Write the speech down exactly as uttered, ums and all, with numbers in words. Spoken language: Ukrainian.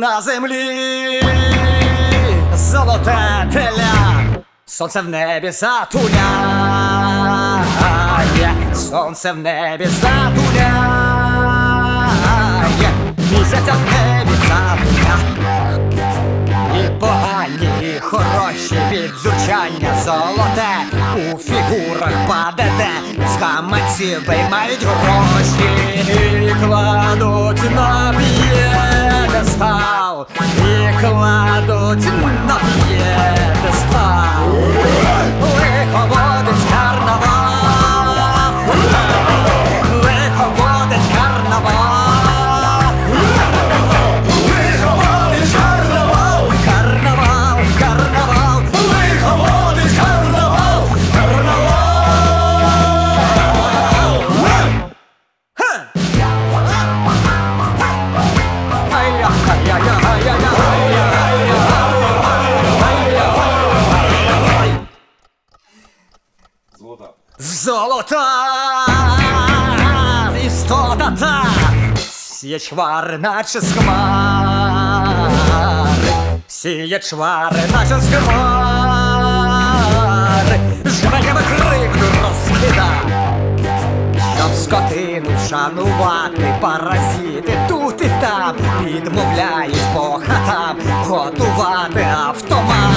на землі золоте теля, сонце в небі затуляє, сонце в небі затуляє, місяця в небі затуляє. І погані, і хороші під дзюрчання золоте у фігурах падете, з гаманців виймають гроші і кладуть на п'єдестал, і кладуть на п'єдестал. Лиховодить карнавал, лиховодить карнавал. Золота істота та сіє чвари, наче з хмари, сіє чвари, наче з хмари, жменями кривду розкида, щоб скотину вшанувати, паразити тут і там підмовляють по хатам готувати автомат.